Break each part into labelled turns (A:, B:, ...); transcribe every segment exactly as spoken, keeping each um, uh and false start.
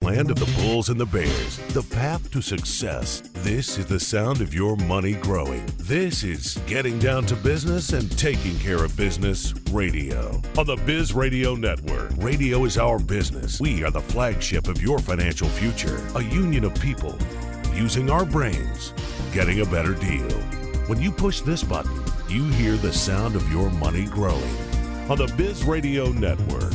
A: land of the Bulls and the Bears, the path to success. This is the sound of your money growing. This is Getting Down to Business and Taking Care of Business Radio on the Biz Radio Network. Radio is our business. We are the flagship of your financial future, a union of people using our brains, getting a better deal. When you push this button, you hear the sound of your money growing on the Biz Radio Network.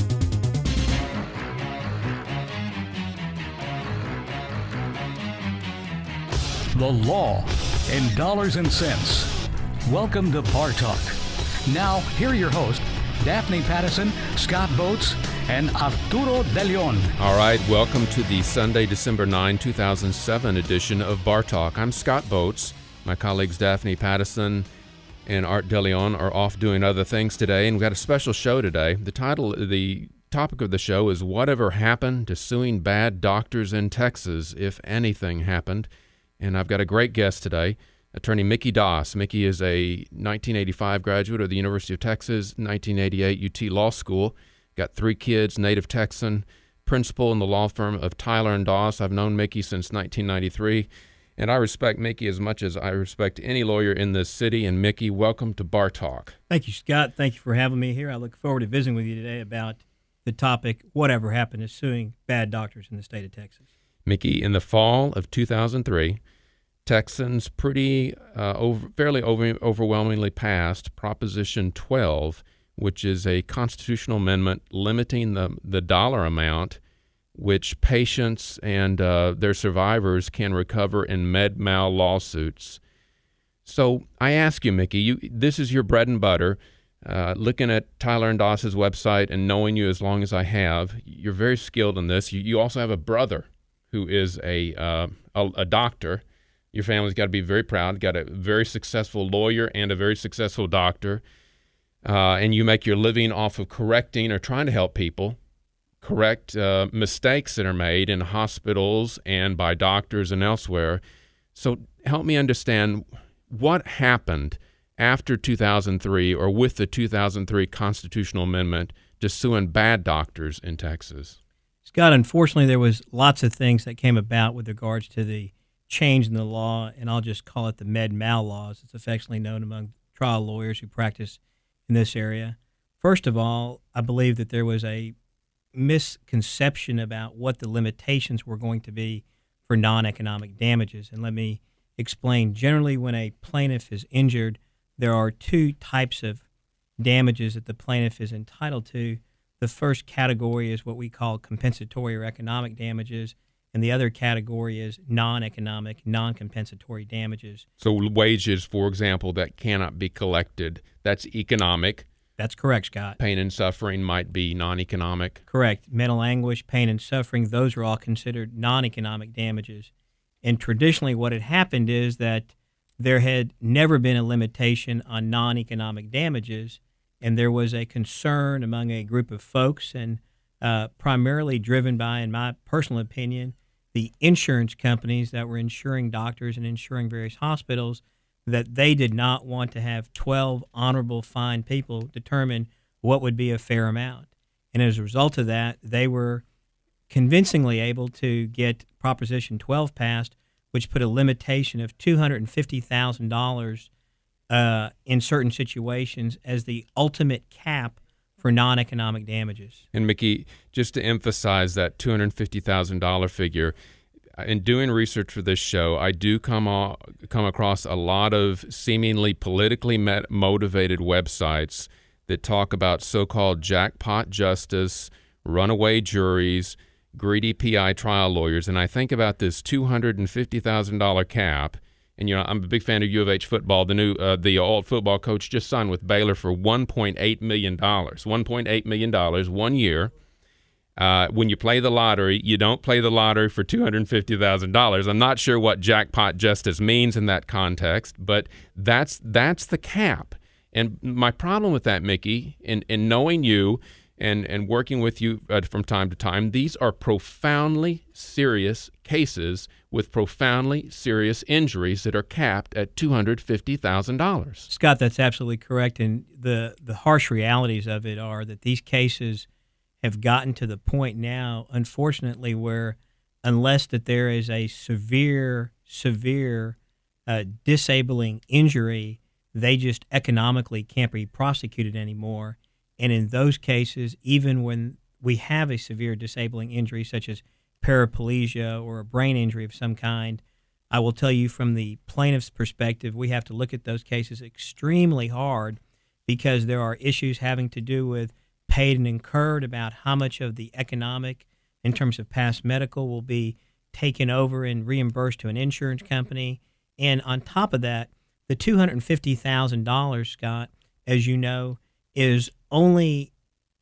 B: The law in dollars and cents. Welcome to Bar Talk. Now, here are your hosts, Daphne Pattison, Scott Boats, and Arturo De Leon.
C: All right, welcome to the Sunday, December ninth, two thousand seven edition of Bar Talk. I'm Scott Boats. My colleagues Daphne Pattison and Art De Leon are off doing other things today, and we've got a special show today. The title, the topic of the show is Whatever Happened to Suing Bad Doctors in Texas, if anything happened. And I've got a great guest today, attorney Mickey Doss. Mickey is a nineteen eighty-five graduate of the University of Texas, nineteen eighty-eight U T Law School. Got three kids, native Texan, principal in the law firm of Tyler and Doss. I've known Mickey since nineteen ninety-three, and I respect Mickey as much as I respect any lawyer in this city. And Mickey, welcome to Bar Talk.
D: Thank you, Scott. Thank you for having me here. I look forward to visiting with you today about the topic, whatever happened to suing bad doctors in the state of Texas.
C: Mickey, in the fall of two thousand three, Texans pretty uh, over, fairly over, overwhelmingly passed Proposition twelve, which is a constitutional amendment limiting the, the dollar amount which patients and uh, their survivors can recover in med-mal lawsuits. So I ask you, Mickey, you, this is your bread and butter. Uh, looking at Tyler and Doss's website and knowing you as long as I have, you're very skilled in this. You, you also have a brother who is a, uh, a, a doctor. Your family's got to be very proud. Got a very successful lawyer and a very successful doctor. Uh, and you make your living off of correcting or trying to help people correct uh, mistakes that are made in hospitals and by doctors and elsewhere. So help me understand what happened after two thousand three or with the two thousand three constitutional amendment to suing bad doctors in Texas.
D: Scott, unfortunately, there was lots of things that came about with regards to the change in the law, and I'll just call it the med-mal laws. It's affectionately known among trial lawyers who practice in this area. First of all, I believe that there was a misconception about what the limitations were going to be for non-economic damages. And let me explain. Generally, when a plaintiff is injured, there are two types of damages that the plaintiff is entitled to. The first category is what we call compensatory or economic damages, and the other category is non-economic, non-compensatory damages.
C: So wages, for example, that cannot be collected, that's economic.
D: That's correct, Scott.
C: Pain and suffering might be non-economic.
D: Correct. Mental anguish, pain and suffering, those are all considered non-economic damages. And traditionally what had happened is that there had never been a limitation on non-economic damages, and there was a concern among a group of folks, and uh, primarily driven by, in my personal opinion, the insurance companies that were insuring doctors and insuring various hospitals, that they did not want to have twelve honorable, fine people determine what would be a fair amount. And as a result of that, they were convincingly able to get Proposition twelve passed, which put a limitation of two hundred fifty thousand dollars uh, in certain situations as the ultimate cap for non-economic damages.
C: And Mickey, just to emphasize that two hundred fifty thousand dollars figure, in doing research for this show, I do come o- come across a lot of seemingly politically met- motivated websites that talk about so-called jackpot justice, runaway juries, greedy P I trial lawyers. And I think about this two hundred fifty thousand dollars cap. And, you know, I'm a big fan of U of H football. The new, uh, the old football coach just signed with Baylor for one point eight million dollars. one point eight million dollars, one year. Uh, when you play the lottery, you don't play the lottery for two hundred fifty thousand dollars. I'm not sure what jackpot justice means in that context, but that's that's the cap. And my problem with that, Mickey, in, in knowing you and, and working with you uh, from time to time, these are profoundly serious cases with profoundly serious injuries that are capped at two hundred fifty thousand dollars.
D: Scott, that's absolutely correct. And the, the harsh realities of it are that these cases have gotten to the point now, unfortunately, where unless that there is a severe, severe uh, disabling injury, they just economically can't be prosecuted anymore. And in those cases, even when we have a severe disabling injury, such as paraplegia or a brain injury of some kind, I will tell you from the plaintiff's perspective, we have to look at those cases extremely hard because there are issues having to do with paid and incurred, about how much of the economic in terms of past medical will be taken over and reimbursed to an insurance company. And on top of that, the two hundred fifty thousand dollars, Scott, as you know, is only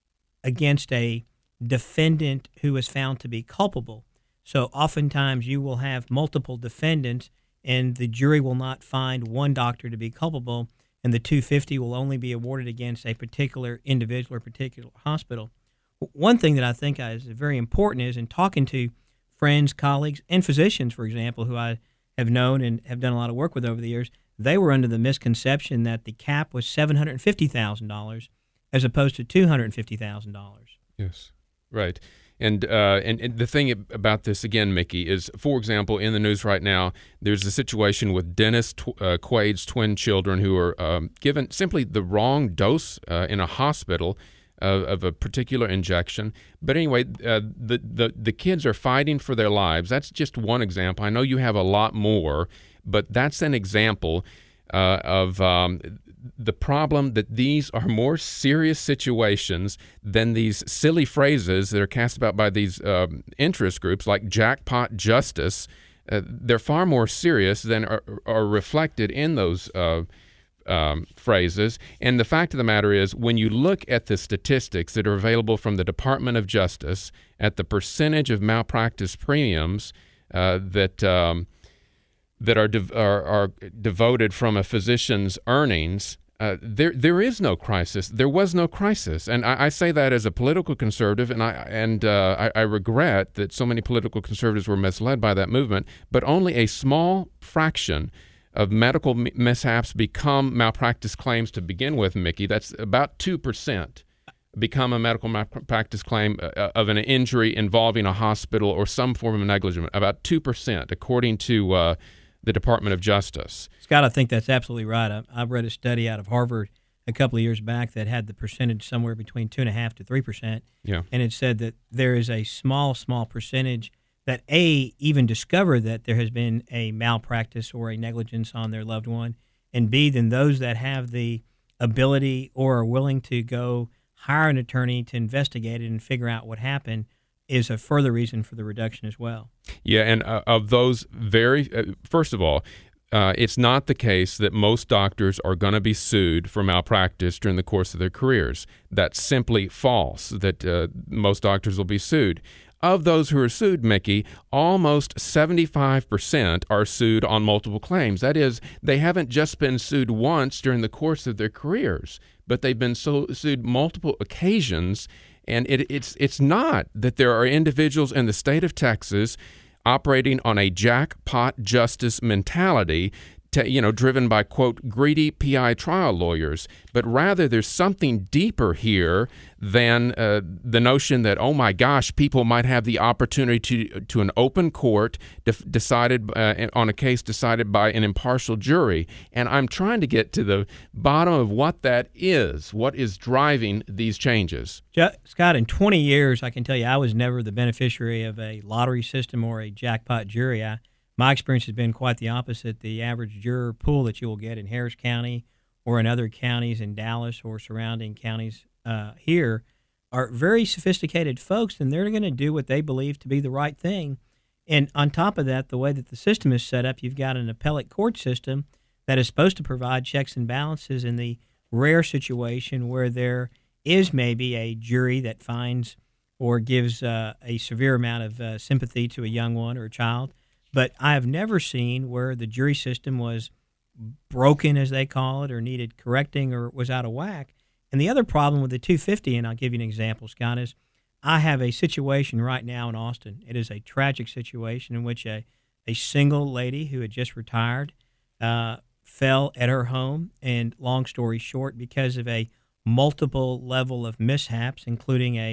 D: against a defendant who is found to be culpable. So oftentimes you will have multiple defendants and the jury will not find one doctor to be culpable, and the two hundred fifty will only be awarded against a particular individual or particular hospital. One thing that I think is very important is in talking to friends, colleagues, and physicians, for example, who I have known and have done a lot of work with over the years, they were under the misconception that the cap was seven hundred fifty thousand dollars as opposed to two hundred fifty thousand dollars.
C: Yes, right. And, uh, and and the thing about this, again, Mickey, is, for example, in the news right now, there's a situation with Dennis tw- uh, Quaid's twin children who are um, given simply the wrong dose uh, in a hospital of, of a particular injection. But anyway, uh, the, the, the kids are fighting for their lives. That's just one example. I know you have a lot more, but that's an example uh, of um, the problem that these are more serious situations than these silly phrases that are cast about by these um, interest groups like jackpot justice. Uh, they're far more serious than are, are reflected in those uh, um, phrases. And the fact of the matter is, when you look at the statistics that are available from the Department of Justice at the percentage of malpractice premiums uh, that um, that are, de- are are devoted from a physician's earnings, uh, there there is no crisis. There was no crisis, and I, I say that as a political conservative, and I and uh, I, I regret that so many political conservatives were misled by that movement. But only a small fraction of medical m- mishaps become malpractice claims to begin with, Mickey. That's about two percent become a medical malpractice claim uh, of an injury involving a hospital or some form of negligence. About two percent, according to uh, the Department of Justice.
D: Scott, I think that's absolutely right. I, I've read a study out of Harvard a couple of years back that had the percentage somewhere between two and a half to three percent.
C: Yeah.
D: And it said that there is a small, small percentage that A, even discover that there has been a malpractice or a negligence on their loved one, and B, then those that have the ability or are willing to go hire an attorney to investigate it and figure out what happened is a further reason for the reduction as well.
C: Yeah, and uh, of those very, uh, first of all, uh, it's not the case that most doctors are going to be sued for malpractice during the course of their careers. That's simply false, that uh, most doctors will be sued. Of those who are sued, Mickey, almost seventy-five percent are sued on multiple claims. That is, they haven't just been sued once during the course of their careers, but they've been so, sued multiple occasions. And it, it's it's not that there are individuals in the state of Texas operating on a jackpot justice mentality, to, you know, driven by, quote, greedy P I trial lawyers, but rather there's something deeper here than uh, the notion that, oh my gosh, people might have the opportunity to to an open court def- decided uh, on a case decided by an impartial jury. And I'm trying to get to the bottom of what that is, what is driving these changes.
D: Scott, in twenty years, I can tell you I was never the beneficiary of a lottery system or a jackpot jury. I My experience has been quite the opposite. The average juror pool that you will get in Harris County or in other counties in Dallas or surrounding counties uh, here are very sophisticated folks, and they're going to do what they believe to be the right thing. And on top of that, the way that the system is set up, you've got an appellate court system that is supposed to provide checks and balances in the rare situation where there is maybe a jury that finds or gives uh, a severe amount of uh, sympathy to a young one or a child. But I have never seen where the jury system was broken, as they call it, or needed correcting or was out of whack. And the other problem with the two hundred fifty, and I'll give you an example, Scott, is I have a situation right now in Austin. It is a tragic situation in which a, a single lady who had just retired uh, fell at her home, and long story short, because of a multiple level of mishaps, including a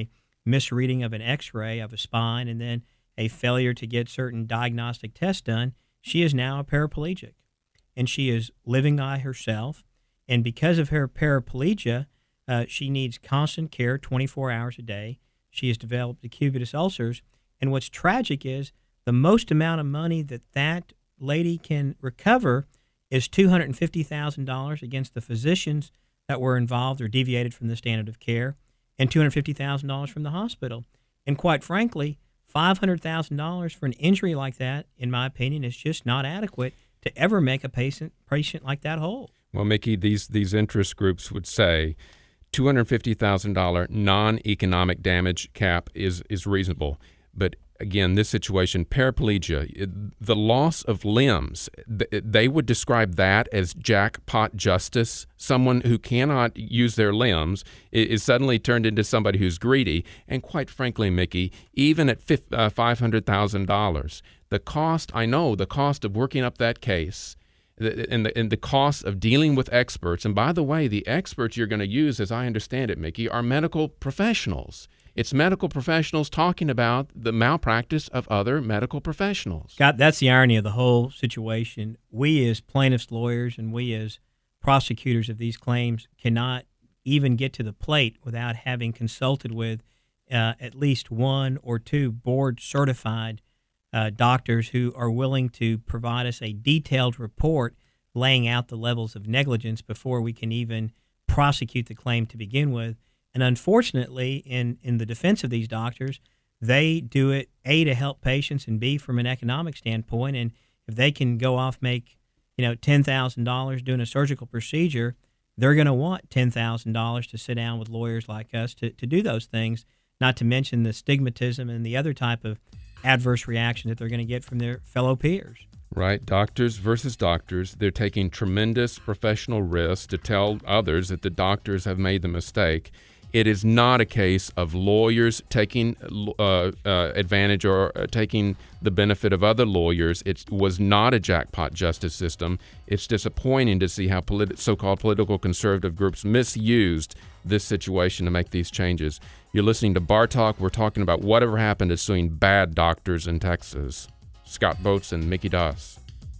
D: misreading of an x-ray of a spine and then a failure to get certain diagnostic tests done, she is now a paraplegic. And she is living by herself. And because of her paraplegia, uh, she needs constant care twenty-four hours a day. She has developed decubitus ulcers. And what's tragic is the most amount of money that that lady can recover is two hundred fifty thousand dollars against the physicians that were involved or deviated from the standard of care, and two hundred fifty thousand dollars from the hospital. And quite frankly, five hundred thousand dollars for an injury like that, in my opinion, is just not adequate to ever make a patient patient like that whole.
C: Well, Mickey, these, these interest groups would say two hundred fifty thousand dollars non-economic damage cap is, is reasonable. But again, this situation, paraplegia, the loss of limbs, they would describe that as jackpot justice. Someone who cannot use their limbs is suddenly turned into somebody who's greedy. And quite frankly, Mickey, even at five hundred thousand dollars, the cost, I know, the cost of working up that case and the, and the cost of dealing with experts, and by the way, the experts you're going to use, as I understand it, Mickey, are medical professionals. It's medical professionals talking about the malpractice of other medical professionals.
D: Scott, that's the irony of the whole situation. We as plaintiffs' lawyers and we as prosecutors of these claims cannot even get to the plate without having consulted with uh, at least one or two board-certified uh, doctors who are willing to provide us a detailed report laying out the levels of negligence before we can even prosecute the claim to begin with. And unfortunately, in, in the defense of these doctors, they do it, A, to help patients, and B, from an economic standpoint. And if they can go off, make, you know, ten thousand dollars doing a surgical procedure, they're going to want ten thousand dollars to sit down with lawyers like us to, to do those things, not to mention the stigmatism and the other type of adverse reaction that they're going to get from their fellow peers.
C: Right, doctors versus doctors. They're taking tremendous professional risks to tell others that the doctors have made the mistake. It is not a case of lawyers taking uh, uh, advantage or uh, taking the benefit of other lawyers. It was not a jackpot justice system. It's disappointing to see how politi- so-called political conservative groups misused this situation to make these changes. You're listening to Bar Talk. We're talking about whatever happened to suing bad doctors in Texas. Scott Boats and Mickey Doss.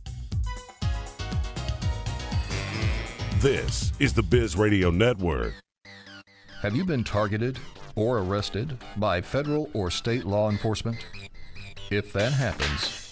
A: This is the Biz Radio Network.
E: Have you been targeted or arrested by federal or state law enforcement? If that happens,